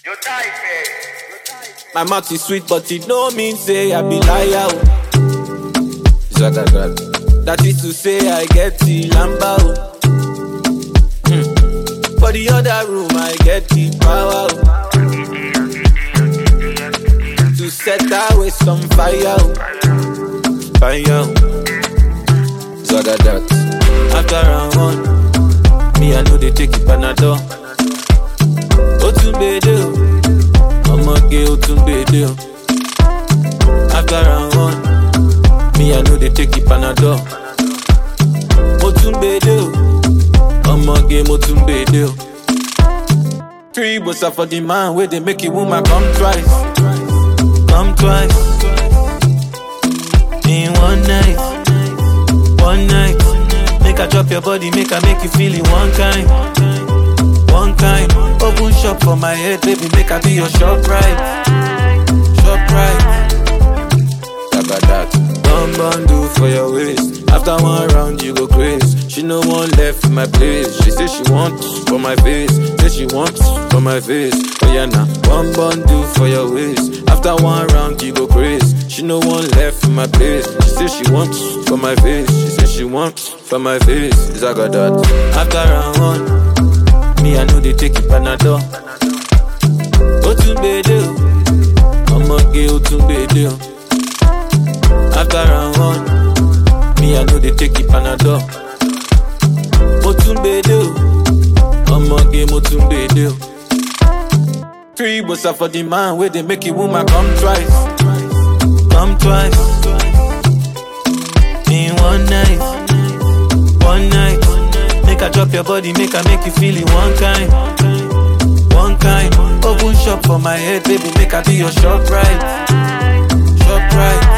My mouth is sweet, but it no mean say I be liar. That is to say I get the lamba. For the other room I get the power. To set away some fire. Zagadat. After round one, me I know they take it Panadol. Otunbede, I'ma get Otunbede. After round one, me I know they take it Panadol. Otunbede, I'ma get Otunbede. 3 bucks for the man where they make a woman come twice. Come twice. In one night. One night, make I drop your body, make I make you feel it one kind. One kind, open shop for my head, baby, make I be your shop right. Shop right. One bundle for your waist. After one round, you go crazy. She no one left in my place. She say she wants for my face. Say she wants for my face. Oh yeah, now one bundle for your waist. After one round, you go crazy. She no one left in my place. She say she wants for my face. She say she wants for my face. Zagadat. After round one, me I know they take it Panadol. Otunbede, I'ma get Otunbede. After round one, me I know they take it Panadol. Otunbede, I'ma get Otunbede. 3 bucks for the man where they make a woman come twice. Come twice. In one night. One night. Make I drop your body, make I make you feel it one kind. One kind. Open shop for my head, baby, make I be your shop right. Shop right.